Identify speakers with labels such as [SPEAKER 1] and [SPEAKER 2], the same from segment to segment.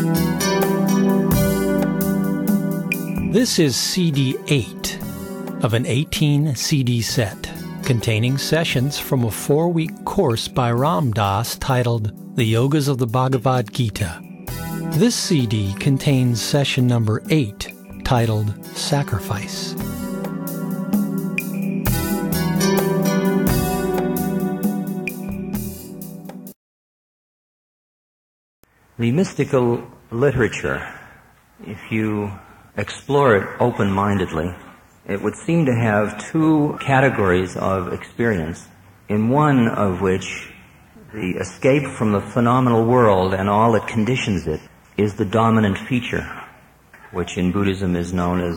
[SPEAKER 1] This is CD 8 of an 18 CD set containing sessions from a 4-week course by Ram Dass titled The Yogas of the Bhagavad Gita. This CD contains session number 8 titled Sacrifice.
[SPEAKER 2] The mystical literature, if you explore it open-mindedly, it would seem to have two categories of experience, in one of which the escape from the phenomenal world and all that conditions it is the dominant feature, which in Buddhism is known as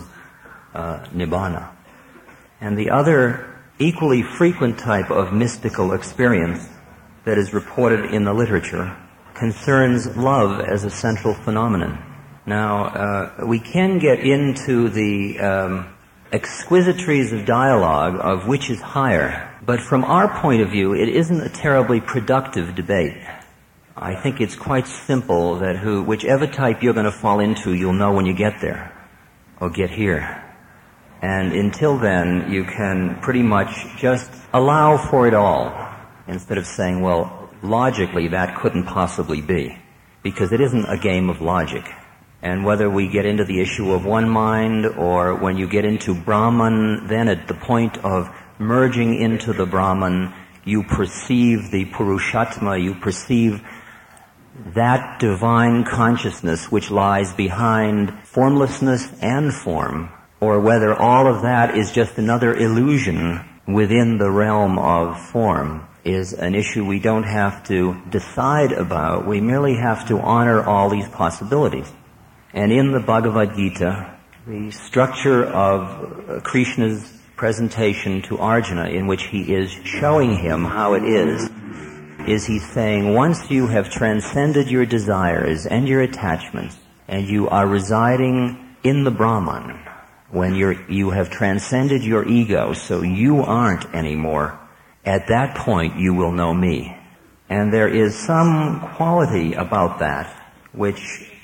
[SPEAKER 2] nibbana. And the other equally frequent type of mystical experience that is reported in the literature concerns love as a central phenomenon. Now, we can get into the exquisiteries of dialogue of which is higher, but from our point of view, it isn't a terribly productive debate. I think it's quite simple that whichever type you're going to fall into, you'll know when you get there, or get here. And until then, you can pretty much just allow for it all, instead of saying, well, logically, that couldn't possibly be, because it isn't a game of logic. And whether we get into the issue of one mind, or when you get into Brahman, then at the point of merging into the Brahman, you perceive the Purushatma, you perceive that divine consciousness which lies behind formlessness and form, or whether all of that is just another illusion within the realm of form, is an issue we don't have to decide about. We merely have to honor all these possibilities. And in the Bhagavad Gita, the structure of Krishna's presentation to Arjuna, in which he is showing him how it is he's saying, once you have transcended your desires and your attachments, and you are residing in the Brahman, when you have transcended your ego, so you aren't anymore, at that point you will know me. And there is some quality about that which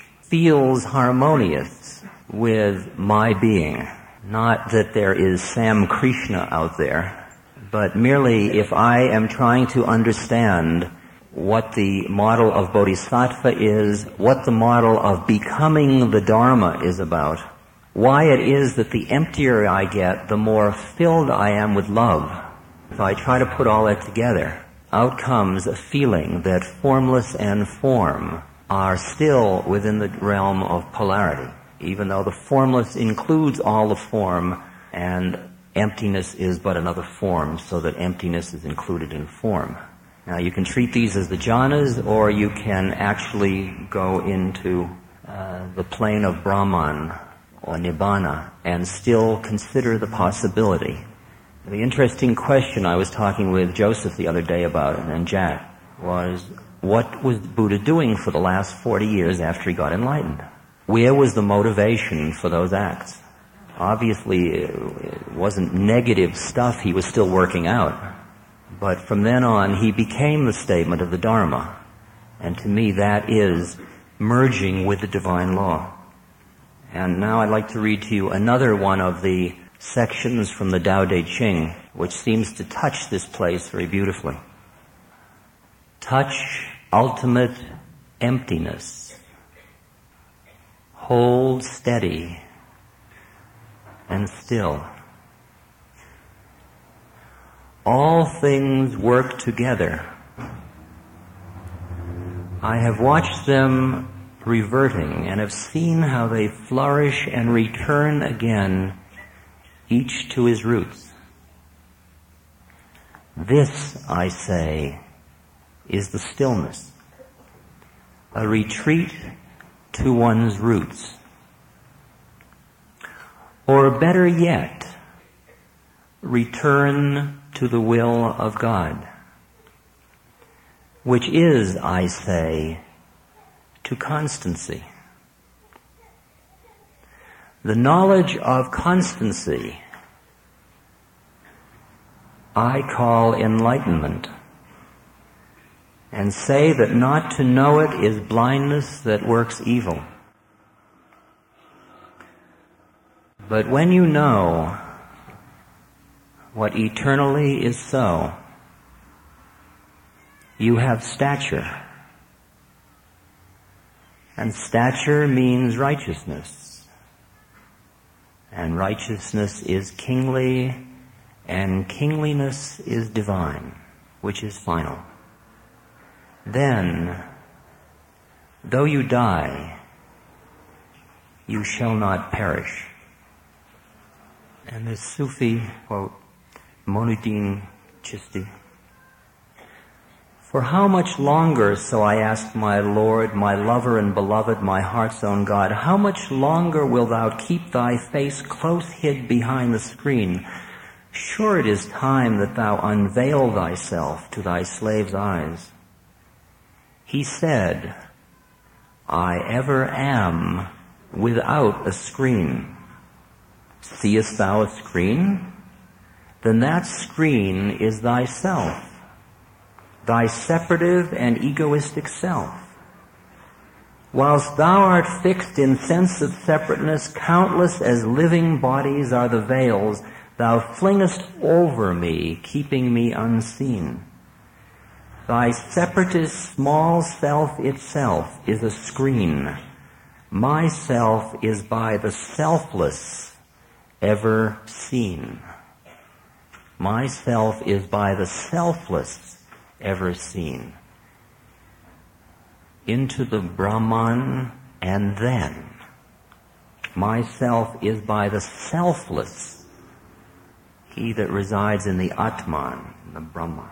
[SPEAKER 2] feels harmonious with my being. Not that there is Sam Krishna out there, but merely if I am trying to understand what the model of Bodhisattva is, what the model of becoming the Dharma is about, why it is that the emptier I get, the more filled I am with love. If I try to put all that together, out comes a feeling that formless and form are still within the realm of polarity, even though the formless includes all the form, and emptiness is but another form, so that emptiness is included in form. Now, you can treat these as the jhanas, or you can actually go into the plane of Brahman, or Nibbana, and still consider the possibility. The interesting question I was talking with Joseph the other day about, and Jack, was, what was Buddha doing for the last 40 years after he got enlightened? Where was the motivation for those acts? Obviously, it wasn't negative stuff he was still working out. But from then on, he became the statement of the Dharma. And to me, that is merging with the divine law. And now I'd like to read to you another one of the sections from the Tao Te Ching, which seems to touch this place very beautifully. Touch ultimate emptiness. Hold steady and still. All things work together. I have watched them reverting and have seen how they flourish and return again, each to his roots. This, I say, is the stillness, a retreat to one's roots. Or better yet, return to the will of God, which is, I say, to constancy. The knowledge of constancy I call enlightenment. and say that not to know it is blindness that works evil. But when you know what eternally is so, you have stature. And stature means righteousness. And righteousness is kingly, and kingliness is divine, which is final. Then, though you die, you shall not perish. And this Sufi quote, Monuddin Chisti, "For how much longer, so I asked my Lord, my lover and beloved, my heart's own God, how much longer wilt thou keep thy face close hid behind the screen? Sure it is time that thou unveil thyself to thy slave's eyes." He said, "I ever am without a screen. Seest thou a screen? Then that screen is thyself, thy separative and egoistic self. Whilst thou art fixed in sense of separateness, countless as living bodies are the veils thou flingest over me, keeping me unseen. Thy separatist small self itself is a screen. My self is by the selfless ever seen. My self is by the selfless ever seen. Into the Brahman and then. My self is by the selfless, he that resides in the Atman, the Brahman."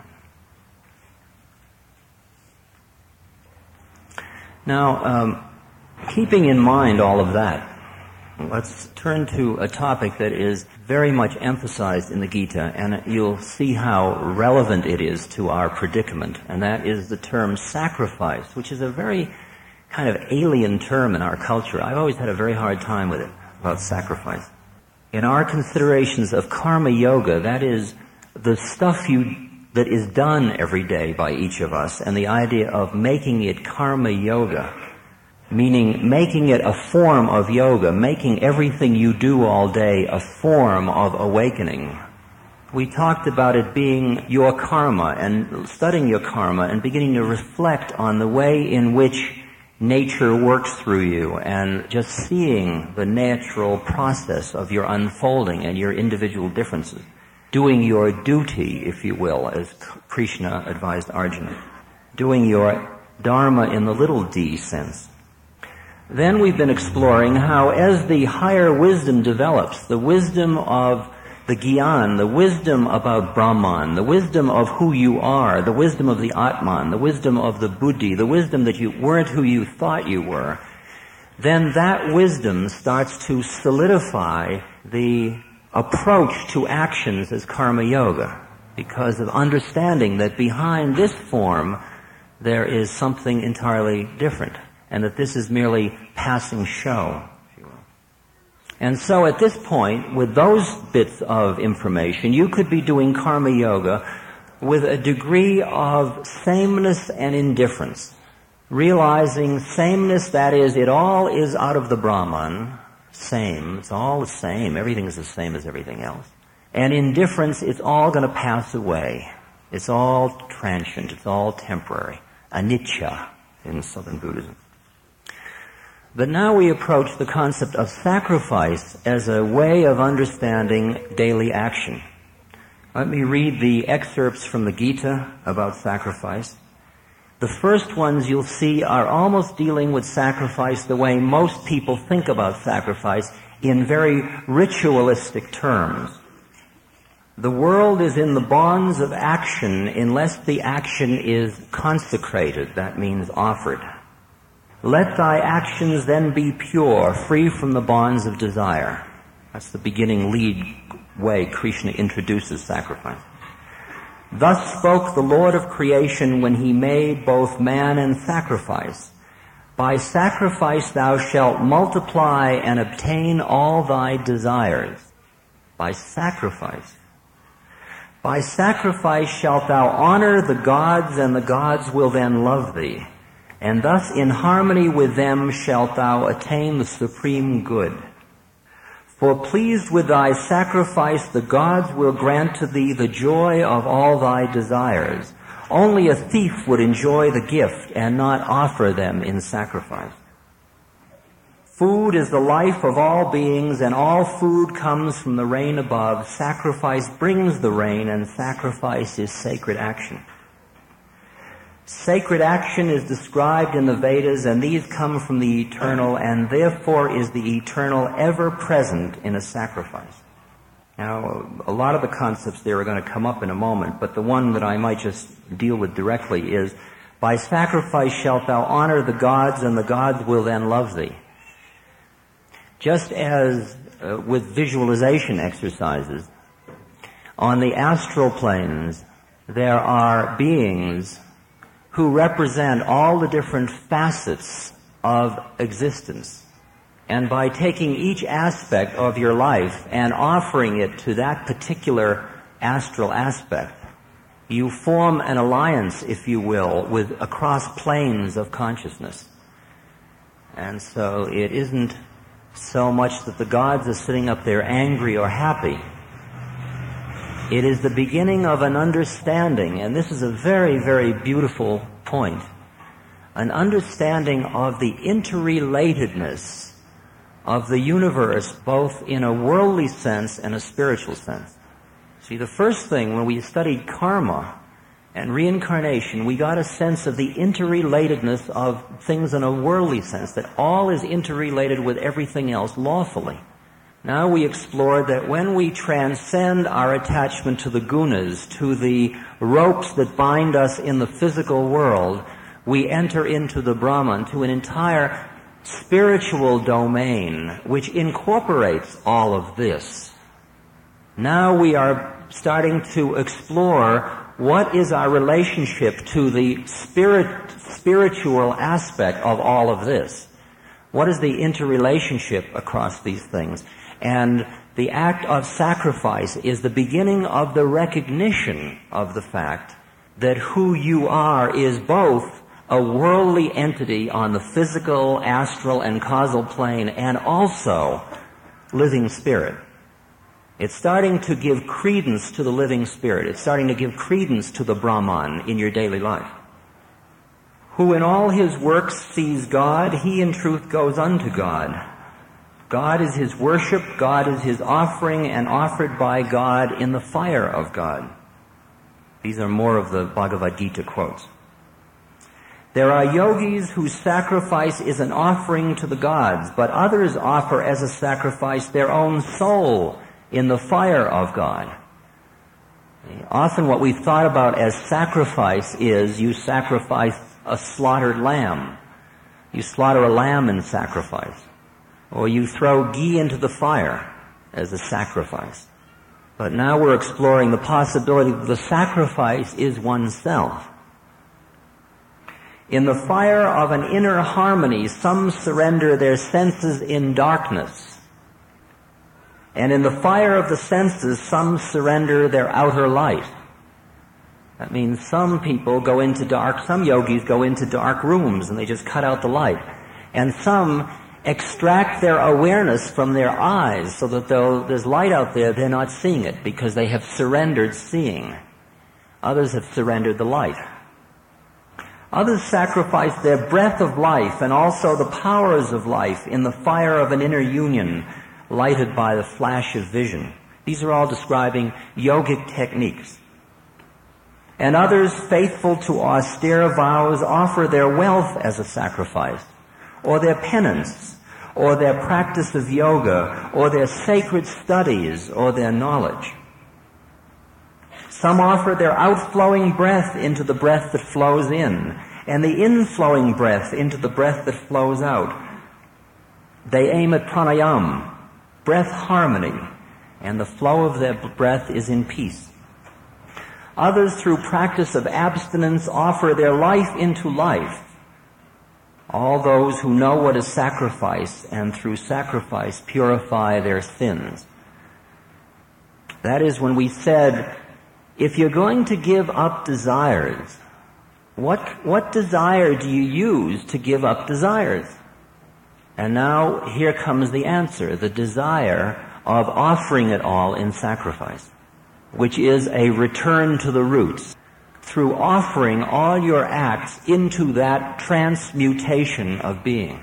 [SPEAKER 2] Now, keeping in mind all of that, let's turn to a topic that is very much emphasized in the Gita, and you'll see how relevant it is to our predicament, and that is the term sacrifice, which is a very kind of alien term in our culture. I've always had a very hard time with it, about sacrifice. In our considerations of karma yoga, that is the stuff that is done every day by each of us, and the idea of making it karma yoga, meaning making it a form of yoga, making everything you do all day a form of awakening. We talked about it being your karma, and studying your karma and beginning to reflect on the way in which nature works through you, and just seeing the natural process of your unfolding and your individual differences. Doing your duty, if you will, as Krishna advised Arjuna. Doing your dharma in the little d sense. Then we've been exploring how, as the higher wisdom develops, the wisdom of the Gyan, the wisdom about Brahman, the wisdom of who you are, the wisdom of the Atman, the wisdom of the Buddhi, the wisdom that you weren't who you thought you were, then that wisdom starts to solidify the approach to actions as karma yoga, because of understanding that behind this form there is something entirely different, and that this is merely passing show, if you will. And so at this point, with those bits of information, you could be doing karma yoga with a degree of sameness and indifference. Realizing sameness, that is, it all is out of the Brahman, same, it's all the same, everything is the same as everything else. And indifference, it's all going to pass away. It's all transient, it's all temporary. Anicca in Southern Buddhism. But now we approach the concept of sacrifice as a way of understanding daily action. Let me read the excerpts from the Gita about sacrifice. The first ones you'll see are almost dealing with sacrifice the way most people think about sacrifice, in very ritualistic terms. The world is in the bonds of action unless the action is consecrated, that means offered. Let thy actions then be pure, free from the bonds of desire. That's the beginning lead way Krishna introduces sacrifice. Thus spoke the Lord of creation when he made both man and sacrifice. By sacrifice thou shalt multiply and obtain all thy desires. By sacrifice. By sacrifice shalt thou honor the gods, and the gods will then love thee. And thus in harmony with them shalt thou attain the supreme good. For pleased with thy sacrifice, the gods will grant to thee the joy of all thy desires. Only a thief would enjoy the gift and not offer them in sacrifice. Food is the life of all beings, and all food comes from the rain above. Sacrifice brings the rain, and sacrifice is sacred action. Sacred action is described in the Vedas, and these come from the eternal, and therefore is the eternal ever present in a sacrifice. Now, a lot of the concepts there are going to come up in a moment, but the one that I might just deal with directly is, by sacrifice shalt thou honor the gods, and the gods will then love thee. Just as with visualization exercises, on the astral planes, there are beings who represent all the different facets of existence. And by taking each aspect of your life and offering it to that particular astral aspect, you form an alliance, if you will, with across planes of consciousness. And so it isn't so much that the gods are sitting up there angry or happy. It is the beginning of an understanding, and this is a very, very beautiful point, an understanding of the interrelatedness of the universe, both in a worldly sense and a spiritual sense. See, the first thing when we studied karma and reincarnation, we got a sense of the interrelatedness of things in a worldly sense, that all is interrelated with everything else lawfully. Now we explored that when we transcend our attachment to the gunas, to the ropes that bind us in the physical world, we enter into the Brahman, to an entire spiritual domain which incorporates all of this. Now we are starting to explore what is our relationship to the spiritual aspect of all of this. What is the interrelationship across these things? And the act of sacrifice is the beginning of the recognition of the fact that who you are is both a worldly entity on the physical, astral, and causal plane, and also living spirit. It's starting to give credence to the living spirit. It's starting to give credence to the Brahman in your daily life. Who in all his works sees God, he in truth goes unto God. God is his worship, God is his offering, and offered by God in the fire of God. These are more of the Bhagavad Gita quotes. There are yogis whose sacrifice is an offering to the gods, but others offer as a sacrifice their own soul in the fire of God. Often what we've thought about as sacrifice is you sacrifice a slaughtered lamb. You slaughter a lamb in sacrifice. Or you throw ghee into the fire as a sacrifice. But now we're exploring the possibility that the sacrifice is oneself. In the fire of an inner harmony, some surrender their senses in darkness. And in the fire of the senses, some surrender their outer light. That means some people go into some yogis go into dark rooms and they just cut out the light. And some extract their awareness from their eyes so that though there's light out there, they're not seeing it because they have surrendered seeing. Others have surrendered the light. Others sacrifice their breath of life and also the powers of life in the fire of an inner union lighted by the flash of vision. These are all describing yogic techniques. And others, faithful to austere vows, offer their wealth as a sacrifice, or their penance, or their practice of yoga, or their sacred studies, or their knowledge. Some offer their outflowing breath into the breath that flows in, and the inflowing breath into the breath that flows out. They aim at pranayam, breath harmony, and the flow of their breath is in peace. Others, through practice of abstinence, offer their life into life. All those who know what is sacrifice, and through sacrifice purify their sins. That is when we said, If you're going to give up desires, what desire do you use to give up desires? And now here comes the answer, the desire of offering it all in sacrifice, which is a return to the roots. Through offering all your acts into that transmutation of being.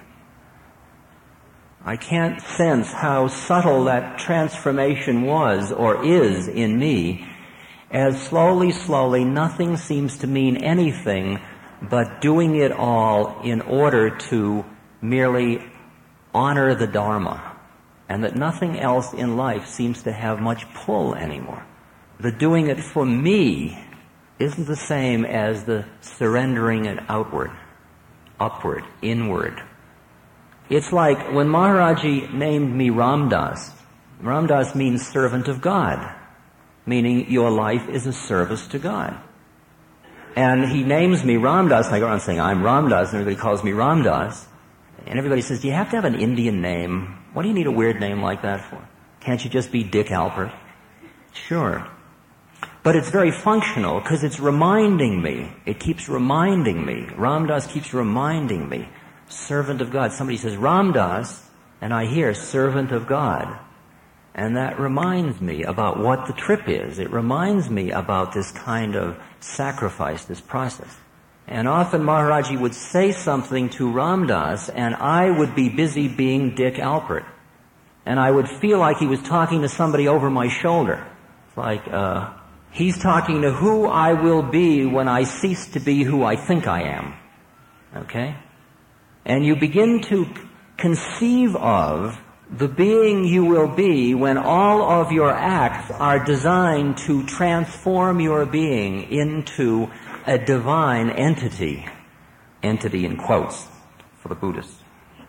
[SPEAKER 2] I can't sense how subtle that transformation was or is in me, as slowly, nothing seems to mean anything but doing it all in order to merely honor the Dharma, and that nothing else in life seems to have much pull anymore. The doing it for me isn't the same as the surrendering it outward, upward, inward. It's like when Maharaji named me Ramdas. Ramdas means servant of God, meaning your life is a service to God. And he names me Ramdas, and I go around saying, I'm Ramdas, and everybody calls me Ramdas. And everybody says, do you have to have an Indian name? What do you need a weird name like that for? Can't you just be Dick Alpert? Sure. But it's very functional because it's reminding me. It keeps reminding me. Ramdas keeps reminding me. Servant of God. Somebody says Ramdas, and I hear servant of God. And that reminds me about what the trip is. It reminds me about this kind of sacrifice, this process. And often Maharaji would say something to Ramdas, and I would be busy being Dick Alpert. And I would feel like he was talking to somebody over my shoulder. It's like, he's talking to who I will be when I cease to be who I think I am. Okay? And you begin to conceive of the being you will be when all of your acts are designed to transform your being into a divine entity. Entity in quotes for the Buddhists.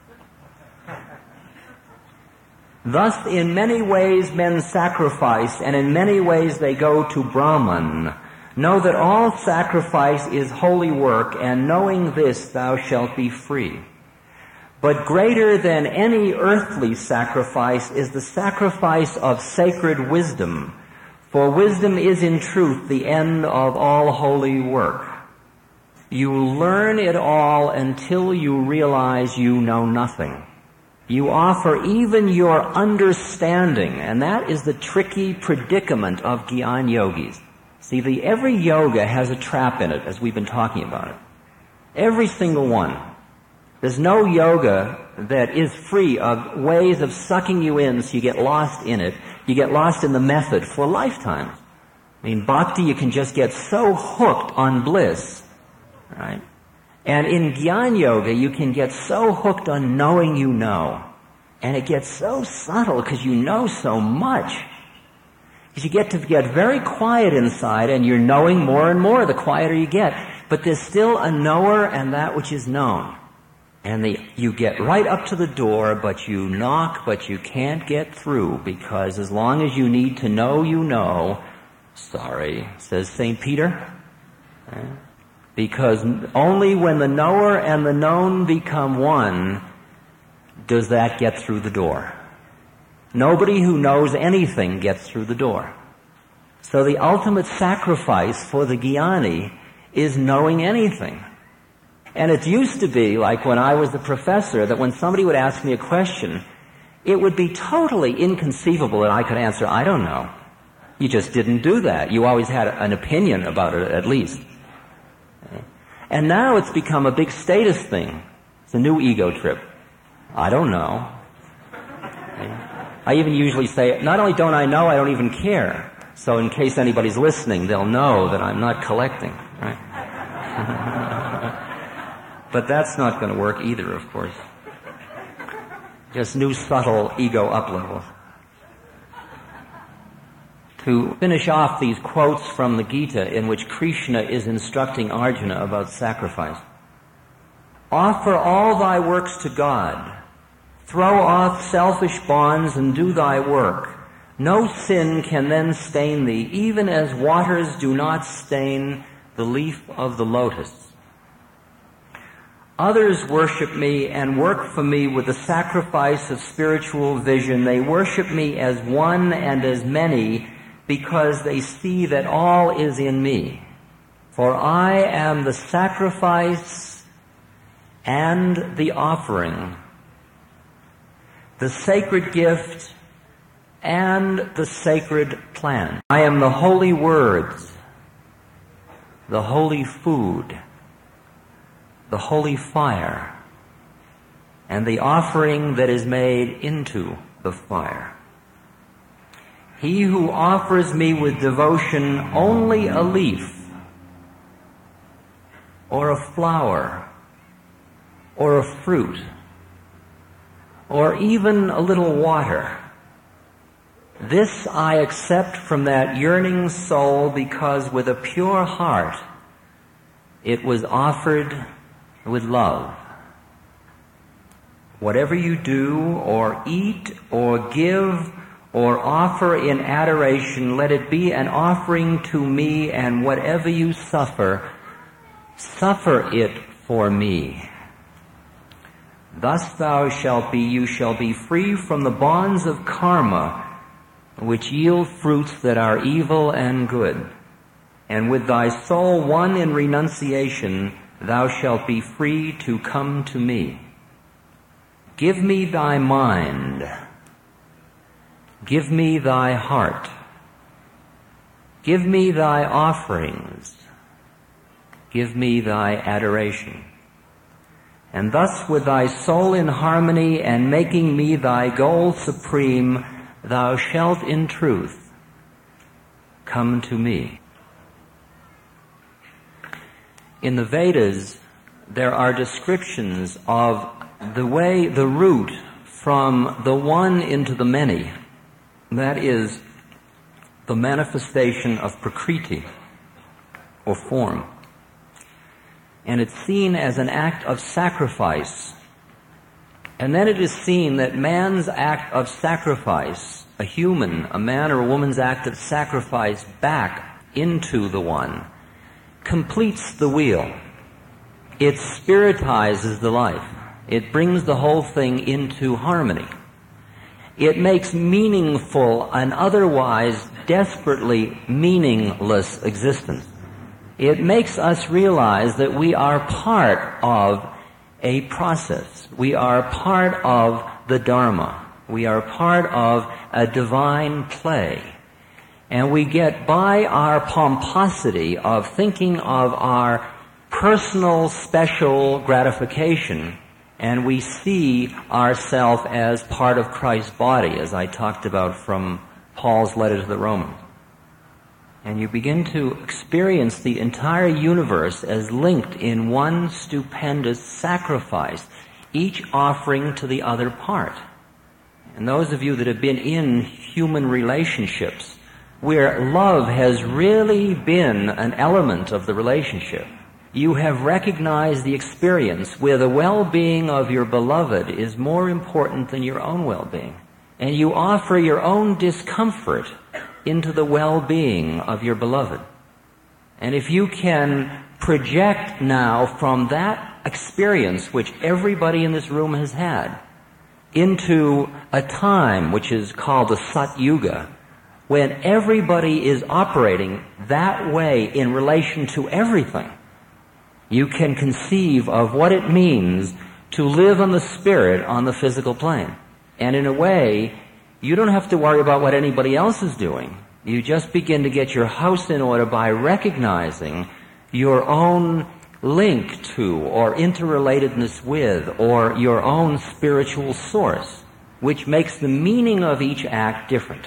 [SPEAKER 2] Thus, in many ways men sacrifice, and in many ways they go to Brahman. Know that all sacrifice is holy work, and knowing this thou shalt be free. But greater than any earthly sacrifice is the sacrifice of sacred wisdom, for wisdom is in truth the end of all holy work. You learn it all until you realize you know nothing. You offer even your understanding, and that is the tricky predicament of Gyan Yogis. See, every yoga has a trap in it, as we've been talking about it. Every single one. There's no yoga that is free of ways of sucking you in so you get lost in it. You get lost in the method for lifetimes. I mean, bhakti, you can just get so hooked on bliss, right? And in Gyan Yoga, you can get so hooked on knowing you know. And it gets so subtle because you know so much. Because you get to get very quiet inside and you're knowing more and more the quieter you get. But there's still a knower and that which is known. And you get right up to the door, but you knock, but you can't get through because as long as you need to know you know, sorry, says St. Peter. Because only when the knower and the known become one does that get through the door. Nobody who knows anything gets through the door. So the ultimate sacrifice for the Gyani is knowing anything. And it used to be, like when I was a professor, that when somebody would ask me a question, it would be totally inconceivable that I could answer, I don't know. You just didn't do that. You always had an opinion about it, at least. And now it's become a big status thing. It's a new ego trip. I don't know. I even usually say, not only don't I know, I don't even care. So in case anybody's listening, they'll know that I'm not collecting, right? But that's not going to work either, of course. Just new subtle ego up levels. To finish off these quotes from the Gita in which Krishna is instructing Arjuna about sacrifice. Offer all thy works to God. Throw off selfish bonds and do thy work. No sin can then stain thee, even as waters do not stain the leaf of the lotus. Others worship me and work for me with the sacrifice of spiritual vision. They worship me as one and as many, because they see that all is in me. For I am the sacrifice and the offering, the sacred gift and the sacred plan. I am the holy words, the holy food, the holy fire, and the offering that is made into the fire. He who offers me with devotion only a leaf, or a flower, or a fruit, or even a little water, this I accept from that yearning soul, because with a pure heart it was offered with love. Whatever you do, or eat, or give, or offer in adoration, let it be an offering to me, and whatever you suffer, suffer it for me. Thus you shall be free from the bonds of karma, which yield fruits that are evil and good. And with thy soul one in renunciation, thou shalt be free to come to me. Give me thy mind. Give me thy heart. Give me thy offerings. Give me thy adoration. And thus with thy soul in harmony and making me thy goal supreme, thou shalt in truth come to me. In the Vedas, there are descriptions of the route from the one into the many. That is the manifestation of Prakriti, or form. And it's seen as an act of sacrifice. And then it is seen that man's act of sacrifice, a man or a woman's act of sacrifice back into the one, completes the wheel. It spiritizes the life. It brings the whole thing into harmony. It makes meaningful an otherwise desperately meaningless existence. It makes us realize that we are part of a process. We are part of the Dharma. We are part of a divine play. And we get by our pomposity of thinking of our personal special gratification, and we see ourselves as part of Christ's body, as I talked about from Paul's letter to the Romans. And you begin to experience the entire universe as linked in one stupendous sacrifice, each offering to the other part. And those of you that have been in human relationships, where love has really been an element of the relationship, you have recognized the experience where the well-being of your beloved is more important than your own well-being. And you offer your own discomfort into the well-being of your beloved. And if you can project now from that experience, which everybody in this room has had, into a time which is called the Sat Yuga, when everybody is operating that way in relation to everything, you can conceive of what it means to live on the spirit on the physical plane. And in a way, you don't have to worry about what anybody else is doing. You just begin to get your house in order by recognizing your own link to, or interrelatedness with, or your own spiritual source, which makes the meaning of each act different.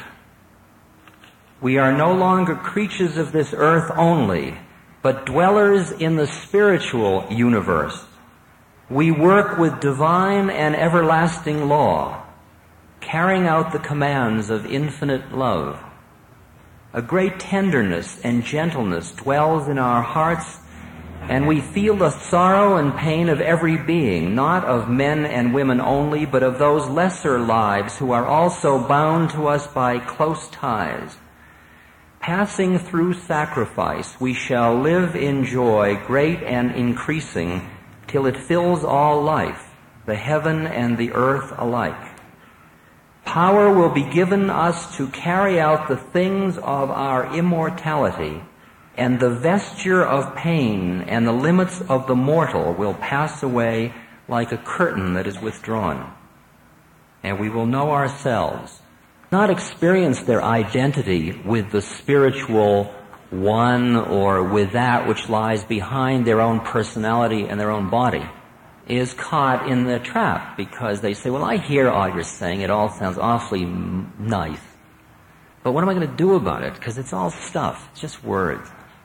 [SPEAKER 2] We are no longer creatures of this earth only, but dwellers in the spiritual universe. We work with divine and everlasting law, carrying out the commands of infinite love. A great tenderness and gentleness dwells in our hearts, and we feel the sorrow and pain of every being, not of men and women only, but of those lesser lives who are also bound to us by close ties. Passing through sacrifice, we shall live in joy great and increasing, till it fills all life, the heaven and the earth alike. Power will be given us to carry out the things of our immortality, and the vesture of pain and the limits of the mortal will pass away like a curtain that is withdrawn. And we will know ourselves, not experience their identity with the spiritual one or with that which lies behind their own personality and their own body, is caught in the trap because they say, well, I hear all you're saying. It all sounds awfully nice. But what am I going to do about it? Because it's all stuff. It's just words.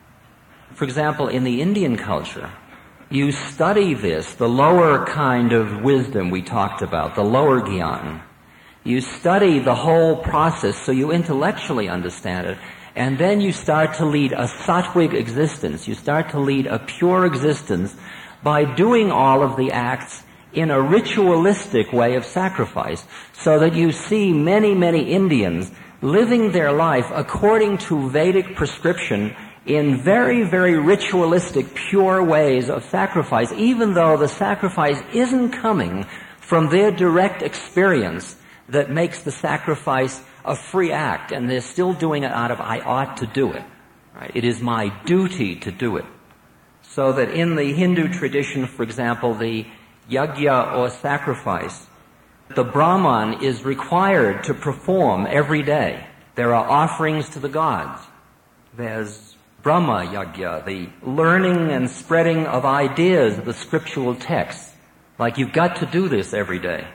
[SPEAKER 2] For example, in the Indian culture, you study this, the lower kind of wisdom we talked about, the lower gyan. You study the whole process so you intellectually understand it, and then you start to lead a sattvic existence. You start to lead a pure existence by doing all of the acts in a ritualistic way of sacrifice, so that you see many, many Indians living their life according to Vedic prescription in very, very ritualistic, pure ways of sacrifice, even though the sacrifice isn't coming from their direct experience that makes the sacrifice a free act, and they're still doing it out of, I ought to do it. Right? It is my duty to do it. So that in the Hindu tradition, for example, the yajna or sacrifice, the Brahman is required to perform every day. There are offerings to the gods. There's Brahma yajna, the learning and spreading of ideas of the scriptural texts. Like, you've got to do this every day.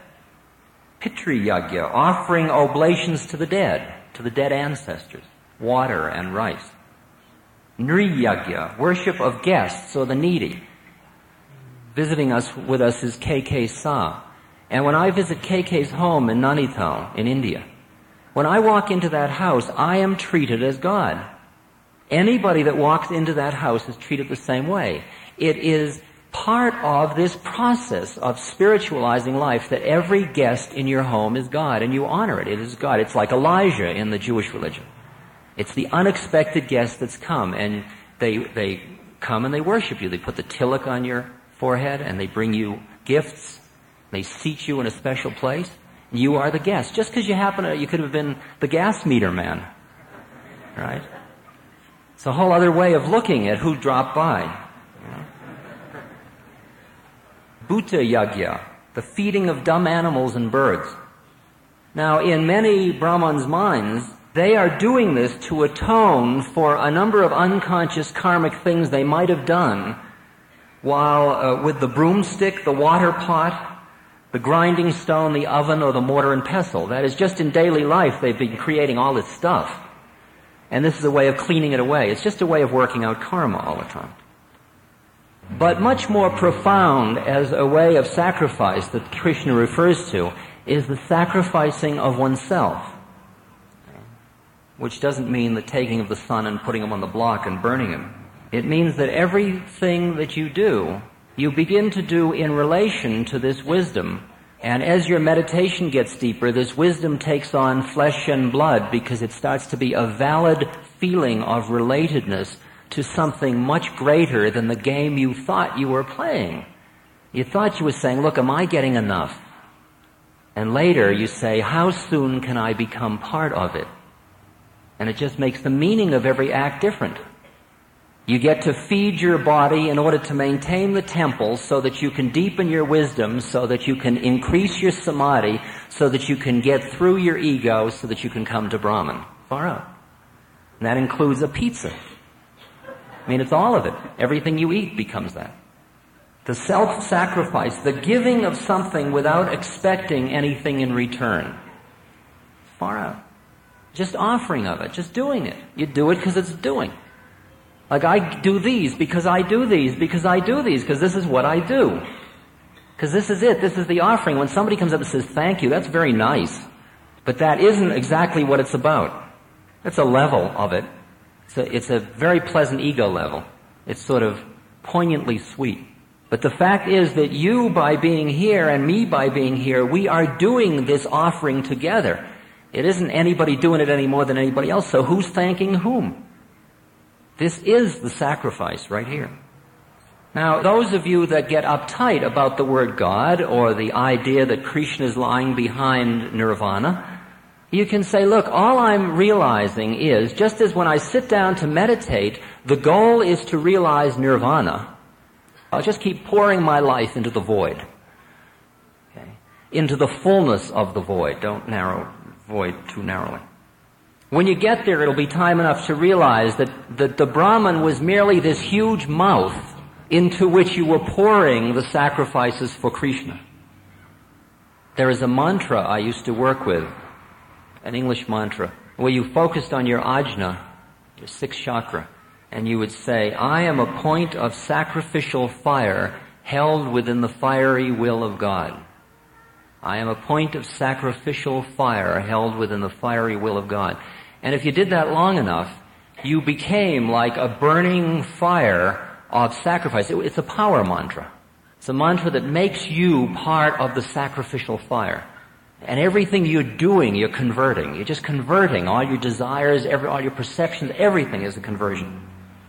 [SPEAKER 2] Pitri yajna, offering oblations to the dead ancestors, water and rice. Nri yajna, worship of guests or the needy. Visiting us with us is K.K. Sa. And when I visit K.K.'s home in Nainital, in India, when I walk into that house, I am treated as God. Anybody that walks into that house is treated the same way. It is part of this process of spiritualizing life that every guest in your home is God, and you honor it. It is God. It's like Elijah in the Jewish religion. It's the unexpected guest that's come, and they come and they worship you. They put the tilak on your forehead, and they bring you gifts. They seat you in a special place. You are the guest. Just because you could have been the gas meter man. Right? It's a whole other way of looking at who dropped by. You know? Bhuta yajna, the feeding of dumb animals and birds. Now, in many Brahmins' minds, they are doing this to atone for a number of unconscious karmic things they might have done while with the broomstick, the water pot, the grinding stone, the oven, or the mortar and pestle. That is, just in daily life they've been creating all this stuff. And this is a way of cleaning it away. It's just a way of working out karma all the time. But much more profound as a way of sacrifice that Krishna refers to is the sacrificing of oneself, which doesn't mean the taking of the sun and putting him on the block and burning him. It means that everything that you do, you begin to do in relation to this wisdom. And as your meditation gets deeper, this wisdom takes on flesh and blood because it starts to be a valid feeling of relatedness to something much greater than the game you thought you were playing. You thought you were saying, look, am I getting enough? And later you say, how soon can I become part of it? And it just makes the meaning of every act different. You get to feed your body in order to maintain the temple so that you can deepen your wisdom, so that you can increase your samadhi, so that you can get through your ego, so that you can come to Brahman. Far out. And that includes a pizza. I mean, it's all of it. Everything you eat becomes that. The self-sacrifice, the giving of something without expecting anything in return. Far out. Just offering of it, just doing it. You do it because it's doing. Like, I do these because I do these, because I do these, because this is what I do. Because this is it, this is the offering. When somebody comes up and says, thank you, that's very nice. But that isn't exactly what it's about. That's a level of it. It's a very pleasant ego level. It's sort of poignantly sweet. But the fact is that you, by being here, and me by being here, we are doing this offering together. It isn't anybody doing it any more than anybody else, so who's thanking whom? This is the sacrifice right here. Now, those of you that get uptight about the word God or the idea that Krishna is lying behind nirvana, You can say, look, all I'm realizing is, just as when I sit down to meditate, the goal is to realize nirvana, I'll just keep pouring my life into the void. Okay? Into the fullness of the void. Don't narrow void too narrowly. When you get there, it'll be time enough to realize that the Brahman was merely this huge mouth into which you were pouring the sacrifices for Krishna. There is a mantra I used to work with, an English mantra, where you focused on your ajna, your sixth chakra, and you would say, I am a point of sacrificial fire held within the fiery will of God. I am a point of sacrificial fire held within the fiery will of God. And if you did that long enough, you became like a burning fire of sacrifice. It's a power mantra. It's a mantra that makes you part of the sacrificial fire. And everything you're doing, you're converting. You're just converting. All your desires, all your perceptions, everything is a conversion.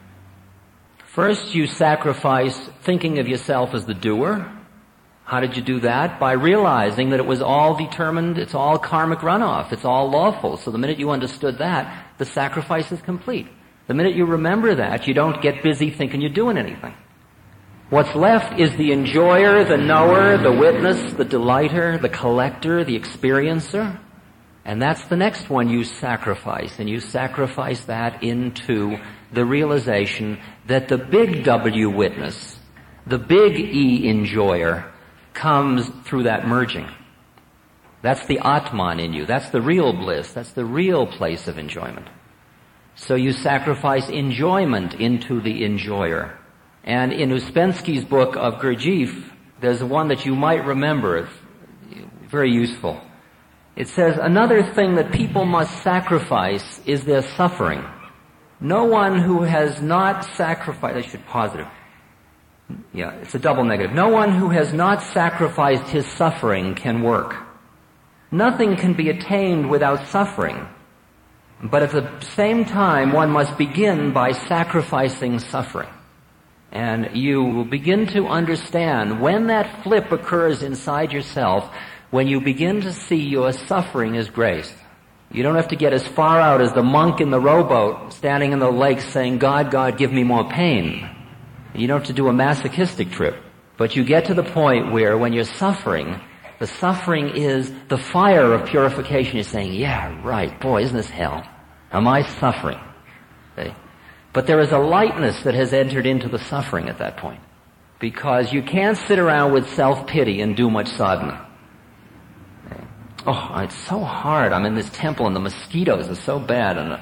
[SPEAKER 2] First, you sacrifice thinking of yourself as the doer. How did you do that? By realizing that it was all determined, it's all karmic runoff, it's all lawful. So the minute you understood that, the sacrifice is complete. The minute you remember that, you don't get busy thinking you're doing anything. What's left is the enjoyer, the knower, the witness, the delighter, the collector, the experiencer. And that's the next one you sacrifice. And you sacrifice that into the realization that the big W witness, the big E enjoyer, comes through that merging. That's the Atman in you. That's the real bliss. That's the real place of enjoyment. So you sacrifice enjoyment into the enjoyer. And in Ouspensky's book of Gurdjieff, there's one that you might remember. It's very useful. It says, another thing that people must sacrifice is their suffering. No one who has not sacrificed, I should positive. Yeah, it's a double negative. No one who has not sacrificed his suffering can work. Nothing can be attained without suffering. But at the same time, one must begin by sacrificing suffering. And you will begin to understand when that flip occurs inside yourself, when you begin to see your suffering as grace. You don't have to get as far out as the monk in the rowboat standing in the lake saying, God, God, give me more pain. You don't have to do a masochistic trip. But you get to the point where when you're suffering, the suffering is the fire of purification. You're saying, yeah, right, boy, isn't this hell? Am I suffering? Okay? But there is a lightness that has entered into the suffering at that point. Because you can't sit around with self-pity and do much sadhana. Okay? Oh, it's so hard. I'm in this temple and the mosquitoes are so bad. And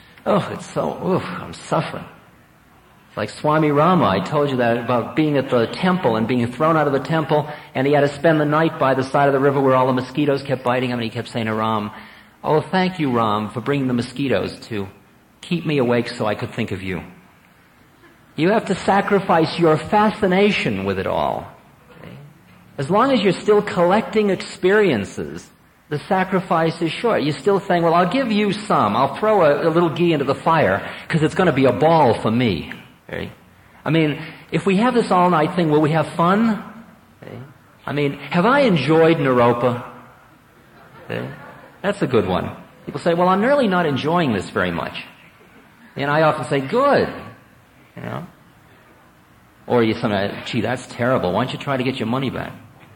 [SPEAKER 2] I'm suffering. Like Swami Rama, I told you that about being at the temple and being thrown out of the temple, and he had to spend the night by the side of the river where all the mosquitoes kept biting him, and he kept saying to Ram, oh, thank you, Ram, for bringing the mosquitoes to keep me awake so I could think of you. You have to sacrifice your fascination with it all. Okay? As long as you're still collecting experiences, the sacrifice is short. You're still saying, well, I'll give you some. I'll throw a little ghee into the fire because it's going to be a ball for me. Okay? I mean, if we have this all-night thing, will we have fun? Okay? I mean, have I enjoyed Naropa? Okay? That's a good one. People say, well, I'm really not enjoying this very much. And I often say, good. You know? Or you sometimes, gee, that's terrible. Why don't you try to get your money back?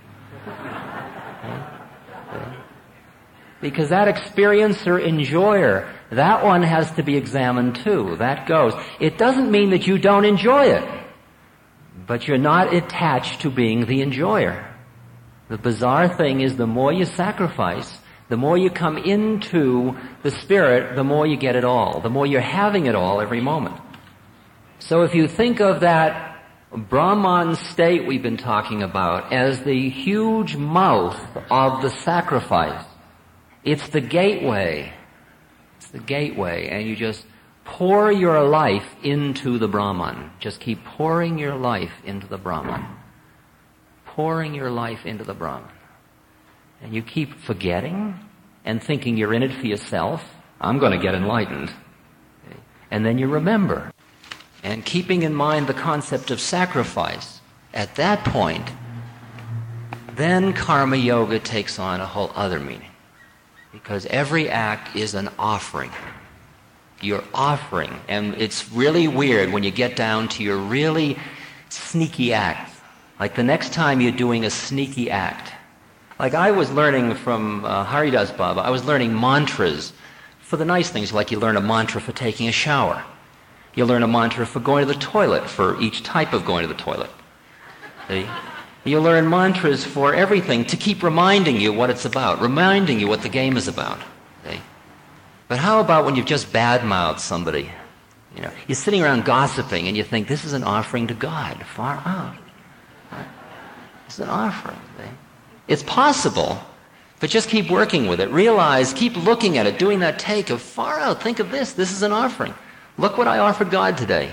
[SPEAKER 2] Okay? Because that experiencer, enjoyer, that one has to be examined too. That goes. It doesn't mean that you don't enjoy it, but you're not attached to being the enjoyer. The bizarre thing is the more you sacrifice, the more you come into the spirit, the more you get it all. The more you're having it all every moment. So if you think of that Brahman state we've been talking about as the huge mouth of the sacrifice, it's the gateway. It's the gateway, and you just pour your life into the Brahman. Just keep pouring your life into the Brahman. Pouring your life into the Brahman. And you keep forgetting and thinking you're in it for yourself. I'm going to get enlightened. Okay? And then you remember. And keeping in mind the concept of sacrifice, at that point, then karma yoga takes on a whole other meaning. because every act is an offering. You're offering, and it's really weird when you get down to your really sneaky acts. Like the next time you're doing a sneaky act. Like I was learning from Haridas Baba, I was learning mantras for the nice things, like you learn a mantra for taking a shower. You learn a mantra for going to the toilet, for each type of going to the toilet. See? You learn mantras for everything to keep reminding you what it's about, reminding you what the game is about. See? But how about when you've just bad-mouthed somebody? You know, you're sitting around gossiping and you think, this is an offering to God, far out. It's an offering. See? It's possible, but just keep working with it. Realize, keep looking at it, doing that take of far out. Think of this. This is an offering. Look what I offered God today.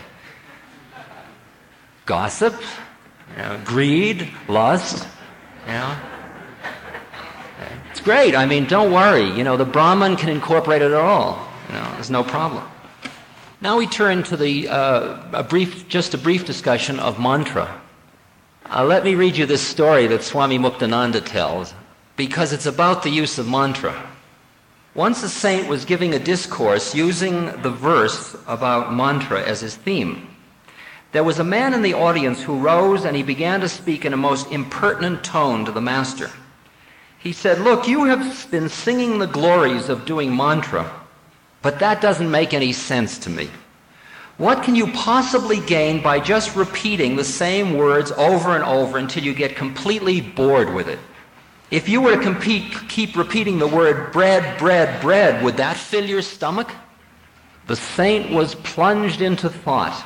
[SPEAKER 2] Gossip, greed, lust, It's great. I mean, don't worry. The Brahman can incorporate it all. There's no problem. Now we turn to a brief discussion of mantra. Let me read you this story that Swami Muktananda tells, because it's about the use of mantra. Once a saint was giving a discourse using the verse about mantra as his theme. There was a man in the audience who rose and he began to speak in a most impertinent tone to the master. He said, "Look, you have been singing the glories of doing mantra, but that doesn't make any sense to me. What can you possibly gain by just repeating the same words over and over until you get completely bored with it? If you were to keep repeating the word bread, bread, bread, would that fill your stomach?" The saint was plunged into thought.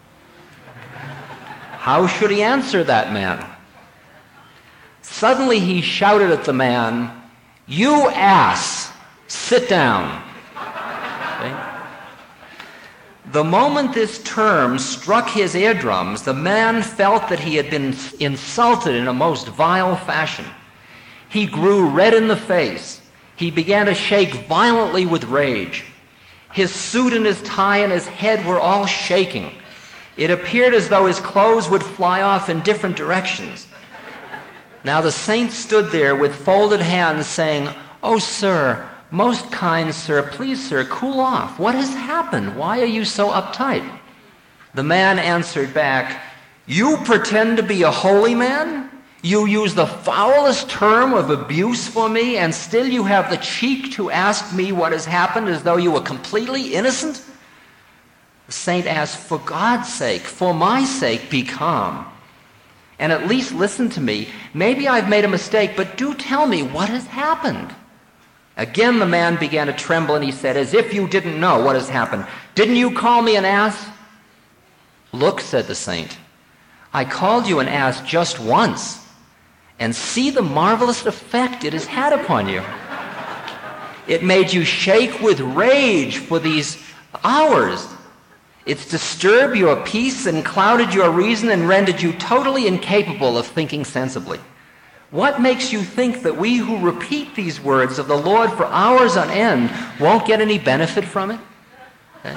[SPEAKER 2] How should he answer that man? Suddenly he shouted at the man, "You ass, sit down." Okay? The moment this term struck his eardrums, the man felt that he had been insulted in a most vile fashion. He grew red in the face. He began to shake violently with rage. His suit and his tie and his head were all shaking. It appeared as though his clothes would fly off in different directions. Now the saint stood there with folded hands saying, "Oh, sir, most kind sir, please, sir, cool off. What has happened? Why are you so uptight?" The man answered back, "You pretend to be a holy man? You use the foulest term of abuse for me, and still you have the cheek to ask me what has happened as though you were completely innocent?" The saint asked, "For God's sake, for my sake, be calm. And at least listen to me. Maybe I've made a mistake, but do tell me what has happened." Again the man began to tremble and he said, "As if you didn't know what has happened. Didn't you call me an ass?" "Look," said the saint, "I called you an ass just once, and see the marvelous effect it has had upon you. It made you shake with rage for these hours. It's disturbed your peace and clouded your reason and rendered you totally incapable of thinking sensibly. What makes you think that we who repeat these words of the Lord for hours on end won't get any benefit from it?" Okay.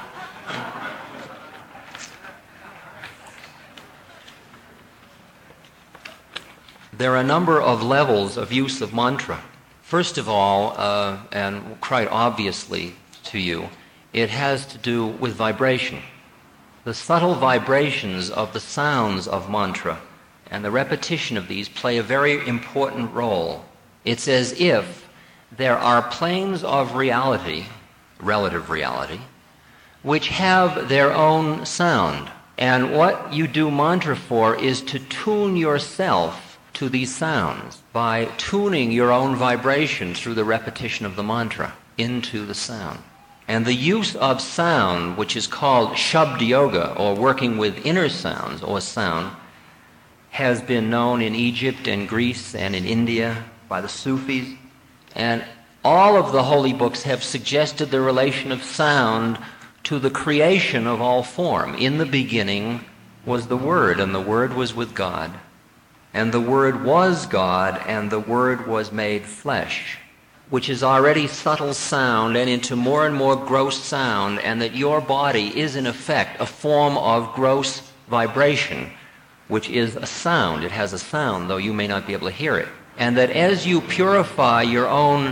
[SPEAKER 2] There are a number of levels of use of mantra. First of all, and quite obviously to you, it has to do with vibration. The subtle vibrations of the sounds of mantra and the repetition of these play a very important role. It's as if there are planes of reality, relative reality, which have their own sound. And what you do mantra for is to tune yourself to these sounds by tuning your own vibration through the repetition of the mantra into the sound. And the use of sound, which is called Shabda Yoga, or working with inner sounds or sound, has been known in Egypt and Greece and in India by the Sufis. And all of the holy books have suggested the relation of sound to the creation of all form. In the beginning was the Word, and the Word was with God. And the Word was God, and the Word was made flesh, which is already subtle sound and into more and more gross sound, and that your body is in effect a form of gross vibration, which is a sound. It has a sound, though you may not be able to hear it. And that as you purify your own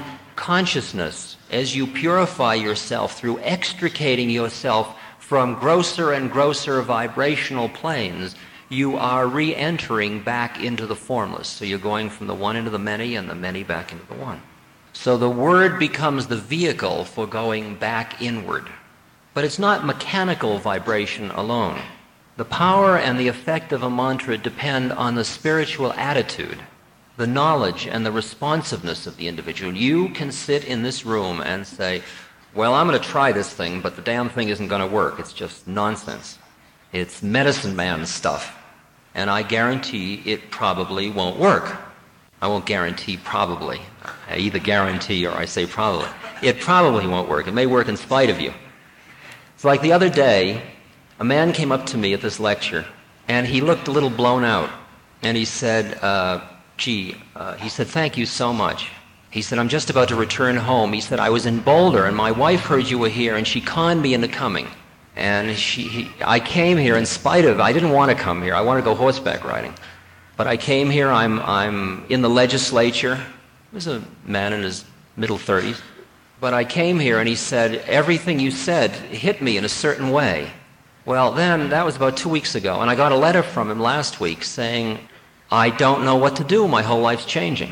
[SPEAKER 2] consciousness, as you purify yourself through extricating yourself from grosser and grosser vibrational planes, you are re-entering back into the formless. So you're going from the one into the many and the many back into the one. So the word becomes the vehicle for going back inward. But it's not mechanical vibration alone. The power and the effect of a mantra depend on the spiritual attitude, the knowledge and the responsiveness of the individual. You can sit in this room and say, well, I'm going to try this thing, but the damn thing isn't going to work. It's just nonsense. It's medicine man stuff. And I guarantee it probably won't work. I won't guarantee probably. I either guarantee or I say probably. It probably won't work. It may work in spite of you. It's like the other day, a man came up to me at this lecture, and he looked a little blown out. And he said, he said, thank you so much. He said, I'm just about to return home. He said, I was in Boulder, and my wife heard you were here, and she conned me into coming. And I came here in spite of, I didn't want to come here. I wanted to go horseback riding. But I came here, I'm in the legislature. He was a man in his middle 30s. But I came here, and he said, everything you said hit me in a certain way. Well, then, that was about 2 weeks ago, and I got a letter from him last week saying, I don't know what to do. My whole life's changing.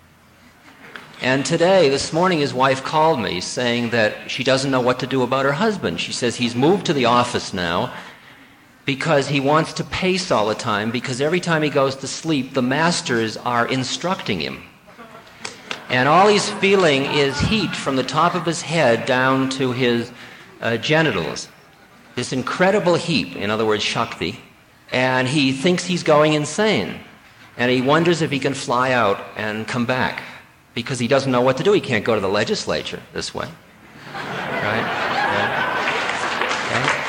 [SPEAKER 2] And today, this morning, his wife called me saying that she doesn't know what to do about her husband. She says he's moved to the office now because he wants to pace all the time, because every time he goes to sleep, the masters are instructing him. And all he's feeling is heat from the top of his head down to his genitals. This incredible heat, in other words, Shakti, and he thinks he's going insane. And he wonders if he can fly out and come back, because he doesn't know what to do. He can't go to the legislature this way. Right? Okay.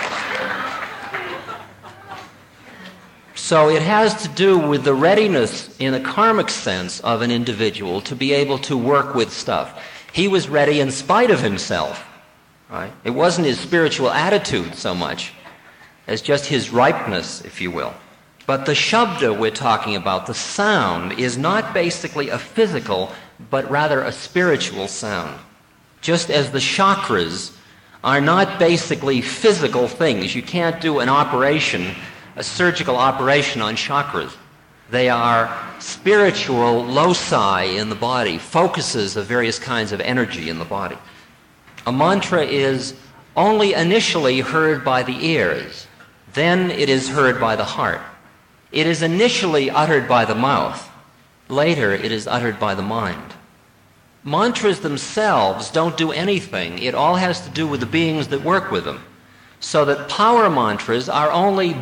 [SPEAKER 2] So it has to do with the readiness in a karmic sense of an individual to be able to work with stuff. He was ready in spite of himself. Right? It wasn't his spiritual attitude so much as just his ripeness, if you will. But the shabda we're talking about, the sound, is not basically a physical, but rather a spiritual sound. Just as the chakras are not basically physical things. You can't do an operation, a surgical operation on chakras. They are spiritual loci in the body, focuses of various kinds of energy in the body. A mantra is only initially heard by the ears. Then it is heard by the heart. It is initially uttered by the mouth. Later, it is uttered by the mind. Mantras themselves don't do anything. It all has to do with the beings that work with them. So that power mantras are only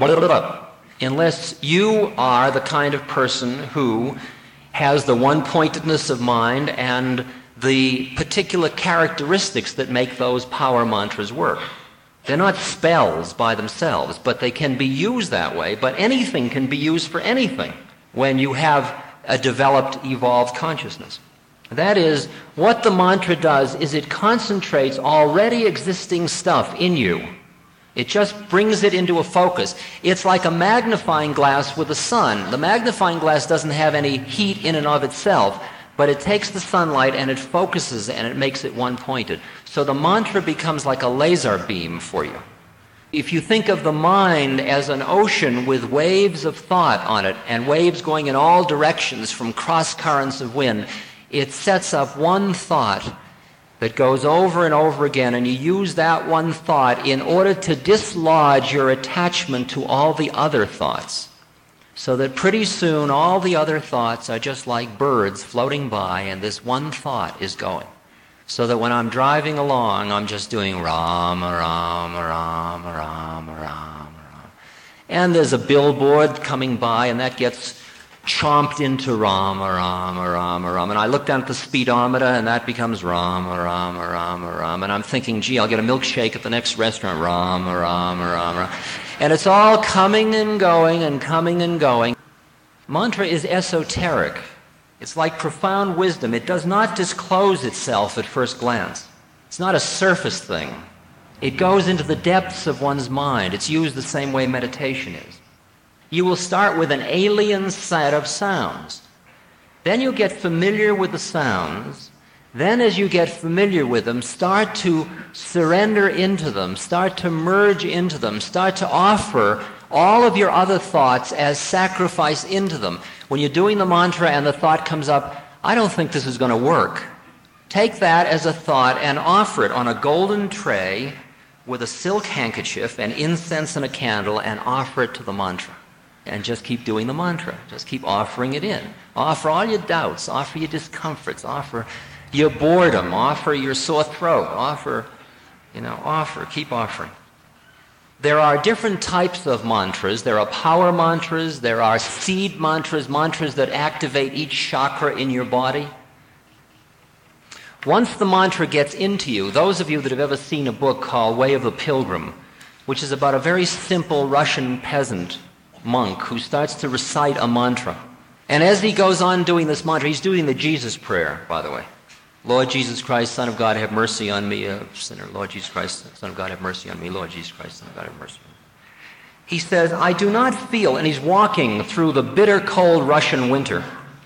[SPEAKER 2] unless you are the kind of person who has the one-pointedness of mind and the particular characteristics that make those power mantras work. They're not spells by themselves, but they can be used that way. But anything can be used for anything when you have a developed, evolved consciousness. That is, what the mantra does is it concentrates already existing stuff in you. It just brings it into a focus. It's like a magnifying glass with the sun. The magnifying glass doesn't have any heat in and of itself, but it takes the sunlight and it focuses and it makes it one-pointed. So the mantra becomes like a laser beam for you. If you think of the mind as an ocean with waves of thought on it and waves going in all directions from cross currents of wind, it sets up one thought that goes over and over again, and you use that one thought in order to dislodge your attachment to all the other thoughts. So that pretty soon all the other thoughts are just like birds floating by, and this one thought is going. So that when I'm driving along, I'm just doing Ram, Ram, Ram, Ram, Ram, Ram. And there's a billboard coming by, and that gets chomped into Ram, Ram, Ram, Ram. And I look down at the speedometer, and that becomes Ram, Ram, Ram, Ram. And I'm thinking, gee, I'll get a milkshake at the next restaurant. Ram, Ram, Ram, Ram. And it's all coming and going and coming and going. Mantra is esoteric. It's like profound wisdom. It does not disclose itself at first glance. It's not a surface thing. It goes into the depths of one's mind. It's used the same way meditation is. You will start with an alien set of sounds. Then you'll get familiar with the sounds. Then as you get familiar with them, start to surrender into them, start to merge into them, start to offer all of your other thoughts as sacrifice into them. When you're doing the mantra and the thought comes up, I don't think this is going to work. Take that as a thought and offer it on a golden tray with a silk handkerchief and incense and a candle, and offer it to the mantra. And just keep doing the mantra. Just keep offering it in. Offer all your doubts, offer your discomforts, offer your boredom, offer your sore throat, offer, keep offering. There are different types of mantras. There are power mantras, there are seed mantras, mantras that activate each chakra in your body. Once the mantra gets into you, those of you that have ever seen a book called Way of the Pilgrim, which is about a very simple Russian peasant monk who starts to recite a mantra. And as he goes on doing this mantra, he's doing the Jesus prayer, by the way. Lord Jesus Christ, Son of God, have mercy on me, a sinner. Lord Jesus Christ, Son of God, have mercy on me. Lord Jesus Christ, Son of God, have mercy on me. He says, I do not feel, and he's walking through the bitter cold Russian winter.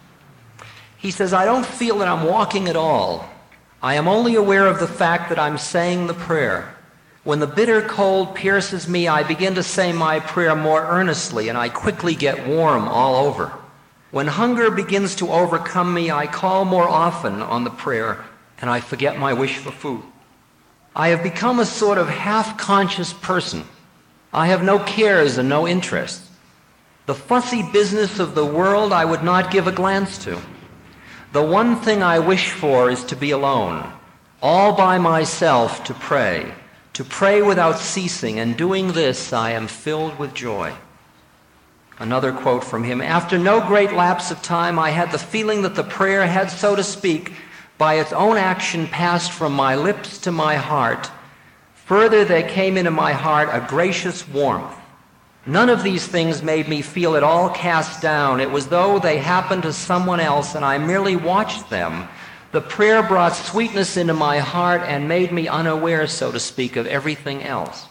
[SPEAKER 2] He says, I don't feel that I'm walking at all. I am only aware of the fact that I'm saying the prayer. When the bitter cold pierces me, I begin to say my prayer more earnestly, and I quickly get warm all over. When hunger begins to overcome me, I call more often on the prayer, and I forget my wish for food. I have become a sort of half-conscious person. I have no cares and no interests. The fussy business of the world I would not give a glance to. The one thing I wish for is to be alone, all by myself to pray without ceasing, and doing this I am filled with joy. Another quote from him, after no great lapse of time, I had the feeling that the prayer had, so to speak, by its own action passed from my lips to my heart. Further, there came into my heart a gracious warmth. None of these things made me feel at all cast down. It was though they happened to someone else and I merely watched them. The prayer brought sweetness into my heart and made me unaware, so to speak, of everything else.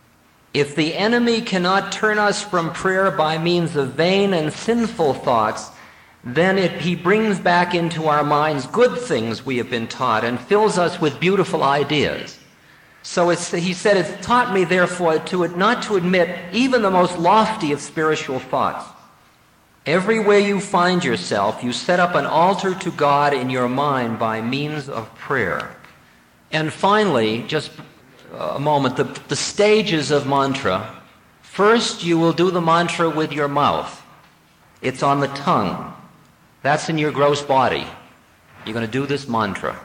[SPEAKER 2] If the enemy cannot turn us from prayer by means of vain and sinful thoughts, then he brings back into our minds good things we have been taught and fills us with beautiful ideas. So he said, it's taught me, therefore, not to admit even the most lofty of spiritual thoughts. Everywhere you find yourself, you set up an altar to God in your mind by means of prayer. And finally, just a moment, the stages of mantra. First, you will do the mantra with your mouth. It's on the tongue. That's in your gross body. You're going to do this mantra.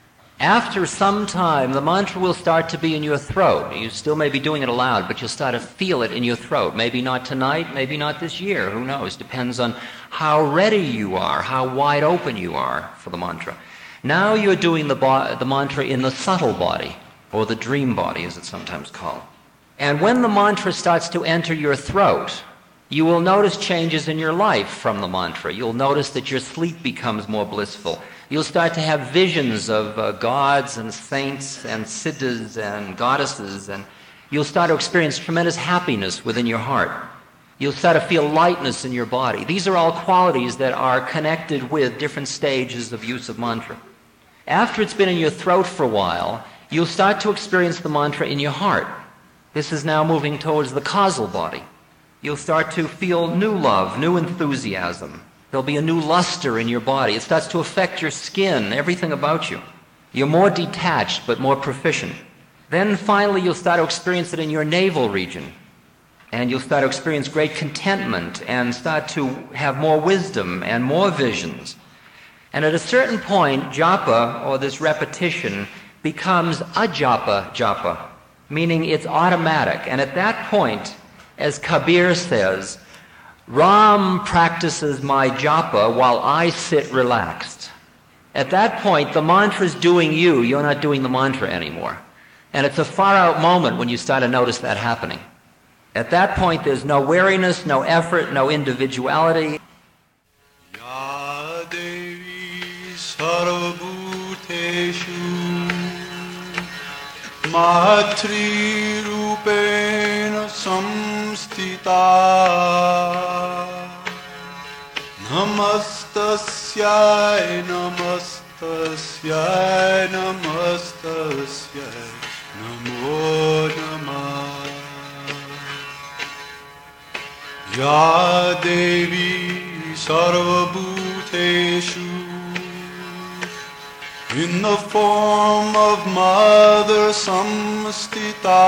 [SPEAKER 2] After some time, the mantra will start to be in your throat. You still may be doing it aloud, but you'll start to feel it in your throat. Maybe not tonight, maybe not this year. Who knows? Depends on how ready you are, how wide open you are for the mantra. Now you're doing the mantra in the subtle body, or the dream body, as it's sometimes called. And when the mantra starts to enter your throat, you will notice changes in your life from the mantra. You'll notice that your sleep becomes more blissful. You'll start to have visions of gods and saints and siddhas and goddesses, and you'll start to experience tremendous happiness within your heart. You'll start to feel lightness in your body. These are all qualities that are connected with different stages of use of mantra. After it's been in your throat for a while, you'll start to experience the mantra in your heart. This is now moving towards the causal body. You'll start to feel new love, new enthusiasm. There'll be a new luster in your body. It starts to affect your skin, everything about you. You're more detached, but more proficient. Then finally, you'll start to experience it in your navel region. And you'll start to experience great contentment and start to have more wisdom and more visions. And at a certain point, japa, or this repetition, becomes ajapa japa, meaning it's automatic. And at that point, as Kabir says, Ram practices my japa while I sit relaxed. At that point, the mantra's doing you, you're not doing the mantra anymore. And it's a far-out moment when you start to notice that happening. At that point, there's no wariness, no effort, no individuality.
[SPEAKER 3] Ya Devi Sarvabhuteshu Matri Rupena Samstita Namastasyai Namaste Namastasyai, Namastasyai, Namo Namah. Ya Devi Sarvabhuteshu, in the form of Mother Samstita,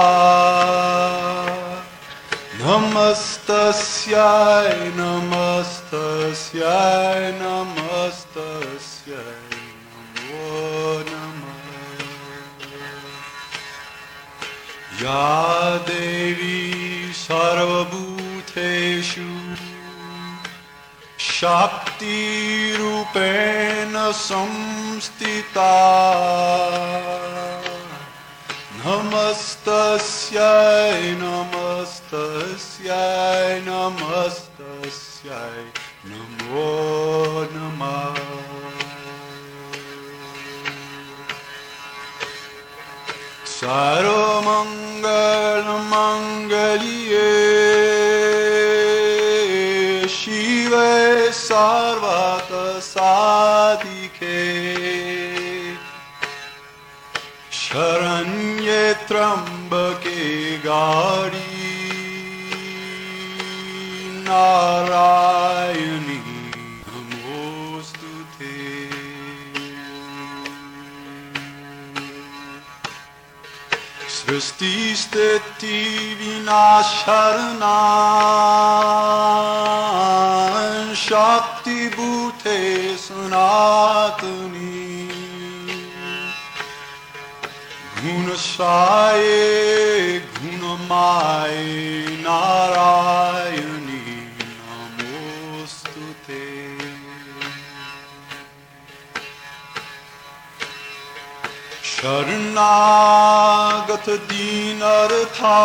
[SPEAKER 3] Namastasyai, Namastasyai, Namastasyai, Namo Namah. Ya Devi Sarvabhuteshu, Shakti Rupena Samstita, Namastasyai, Namastasyai, Namastasyai, Namo Namah. Sarvamangala Mangalye Shive Sarvata Sadike Sharanye Trambake Gauri Narayani Namostute. Srishti Sthiti Vinasharana Shakti Bhute Sanatani Gunasaye Gunamaye Narayani Namostute. Sharanagat Dinartha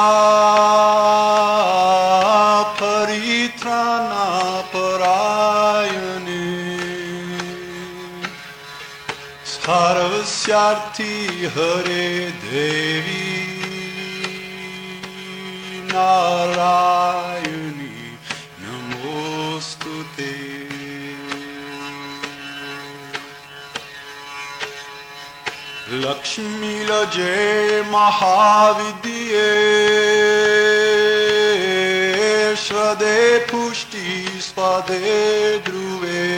[SPEAKER 3] Paritrana Parayane Sarvasyarthi Hare Devi Narayani Namostute. Lakshmi Laje Mahavidye Shvade Pushti Svade Dhruve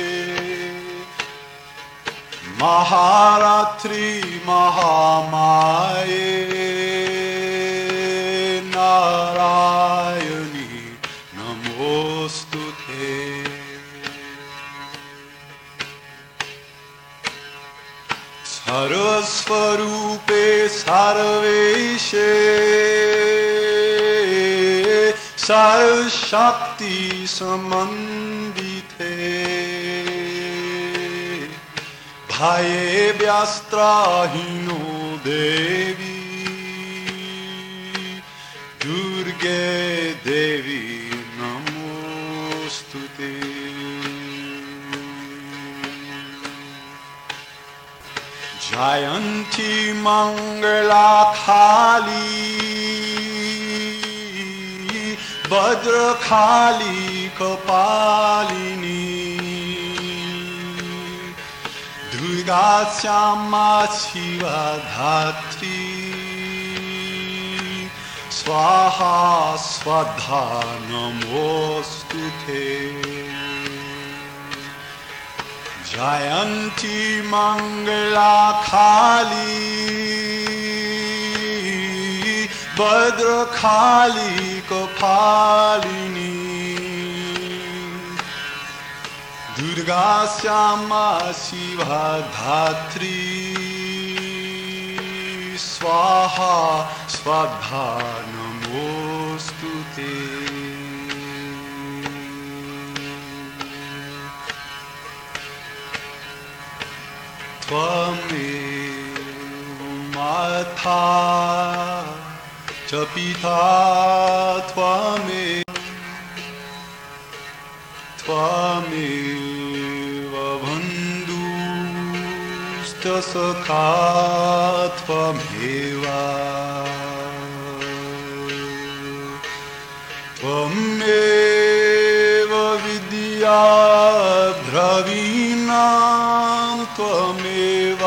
[SPEAKER 3] Maharatri Mahamaye Narayani Namostute. Sarvasvarupe Sarveshe Sarvashakti Samandite Bhaye Vyastrahino Devi Durge Devi Namostute. Jayanti Mangala Kali Bhadra Kali Kapalini Durga Syama Shiva Dhatri Swaha Swadha Namostute. Jayanti Mangala Kali Bhadra Kali Kapalini Durga Syama Shiva Dhatri Swaha Swadha Namostute. Tvameva Mata cha Pita Tvameva Bandhusta Sakha Tvameva Tvameva Vidya Dravina त्वमेव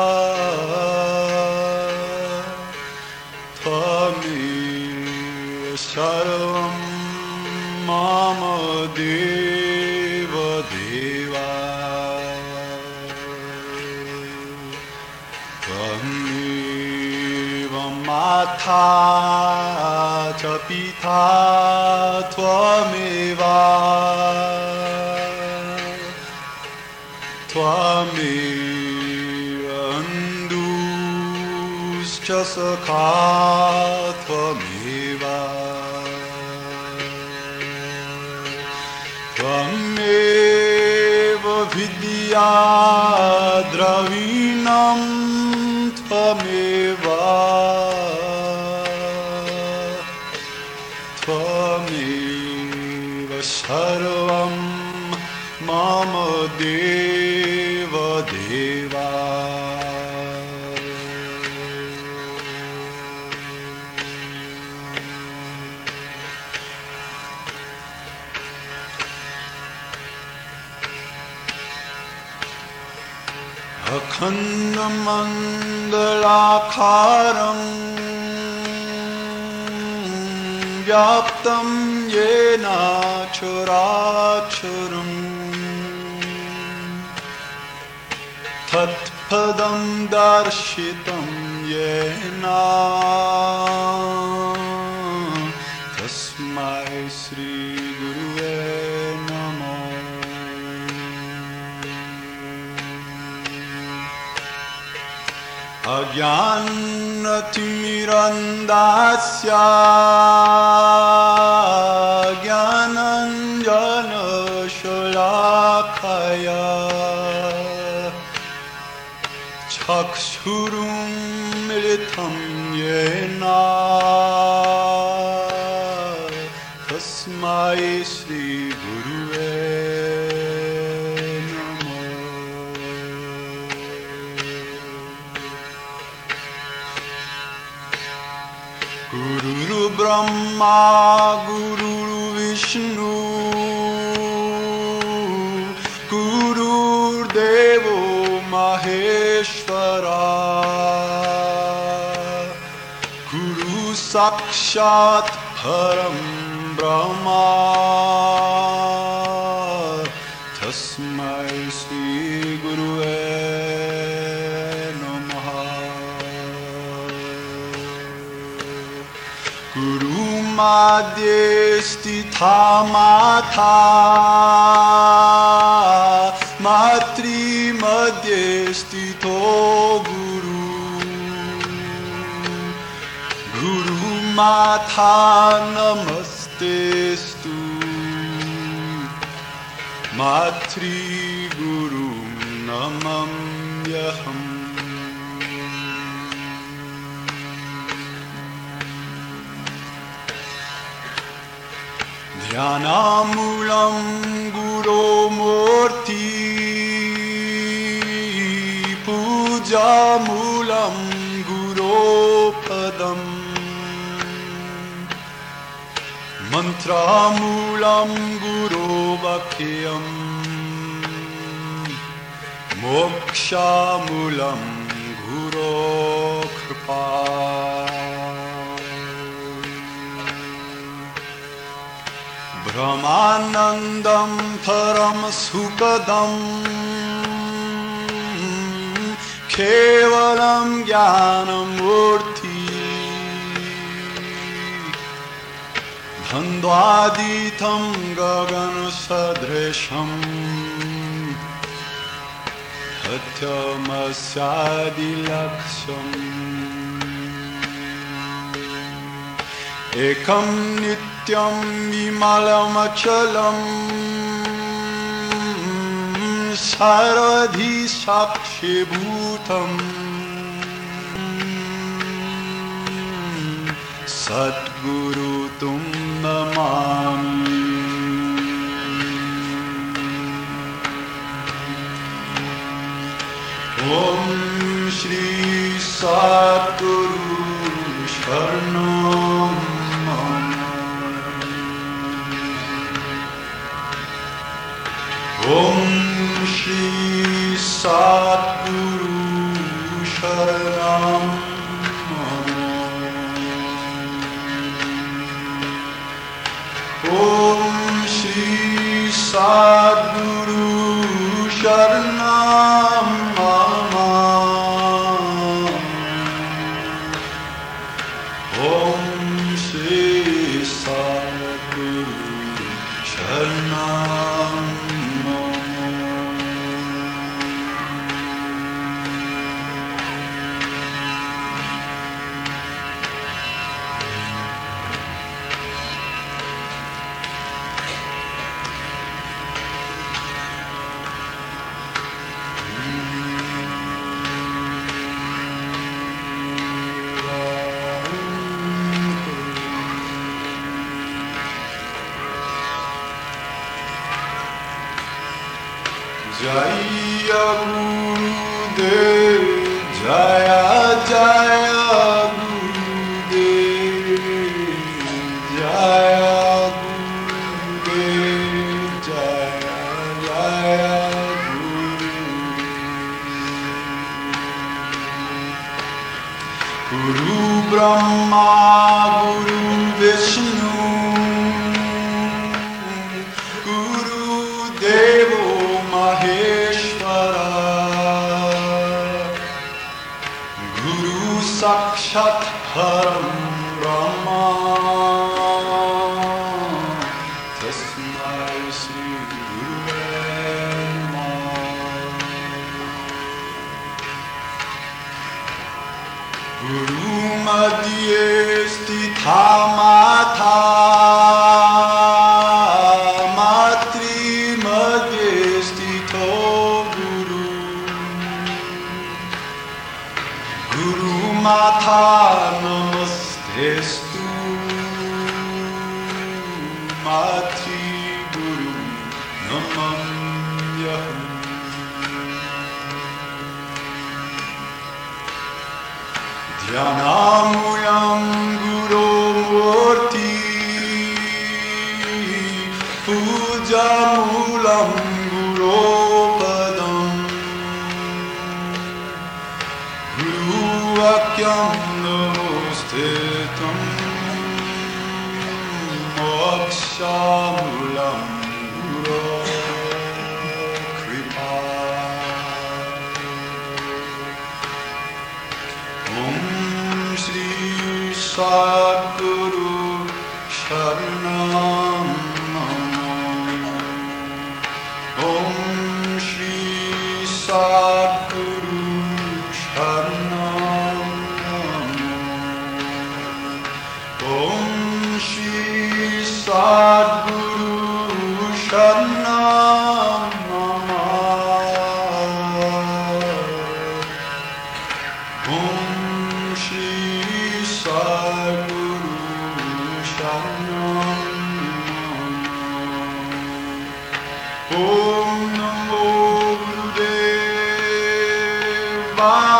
[SPEAKER 3] त्वमेव सर्वं मम देव देवा त्वमेव माता च पिता त्वमेव त्वमेव अन्धुश्च सखा त्वमेव त्वमेव विद्या द्रविणं त्वमेव त्वमेव सर्वं मम देव देवा अखण्डमण्डलाकारं व्याप्तं येन चराचरम् तत्पदं दर्शितं येन तस्मै श्रीगुरुवे नमः अज्ञानतिमिरन्धस्य ज्ञानाञ्जनशलाकया चक्षुरुन्मिलितं येन तस्मै श्रीगुरुवे गुरुर्ब्रह्मा गुरुर्विष्णु गुरुर्देवो महेश्वरा गुरु साक्षात् परं ब्रह्मा तस्मै श्रीगुरुवे मध्ये स्थिता माता मातृमध्ये स्थितो गुरु गुरुमाता नमस्तेस्तु मातृगुरु नमाम्यहम् ध्यानामूलं गुरोमूर्ति पूजामूलं गुरोपदम् मन्त्रामूलं गुरोवाक्यम् मोक्षामूलं गुरोकृपा ब्रह्मानन्दं परम सुखदं केवलं ज्ञानमूर्ति द्वन्द्वातीतं गगनसदृशं सत्यमस्यादिलक्ष्यम् एकं नित्यं विमलमचलं सर्वधि साक्षीभूतम् सद्गुरु तुम नमामि। ओम श्री सद्गुरु शरणं मम। ओम Shri Satguru Sharanam Om Shri Satguru Sharanam Om Shri Satguru Sharanam Jaya Gurudev, Jaya Jaya Gurudev, Jaya Gurudev, Jaya Jaya Gurudev. Guru Brahma, Guru Vishnu, Guru Devo Maheshwara, Guru Sakshat Param Brahma, Tasmai Shri Gurave Namah. Guru Madhye Sthita Mata, Matha namastestu Mati Guru Namamyaham. Dhyanamuyam Guru Murti Pujamulam Guru Padam Vakyam Namostetam Mokshamulam Guru Kripa. Om Shri Satguru Sharanam Om Shri Satguru Sharanam Om Shri Satguru Sharanam Om Shri Satguru Sharanam Om Namo Gurudevaya.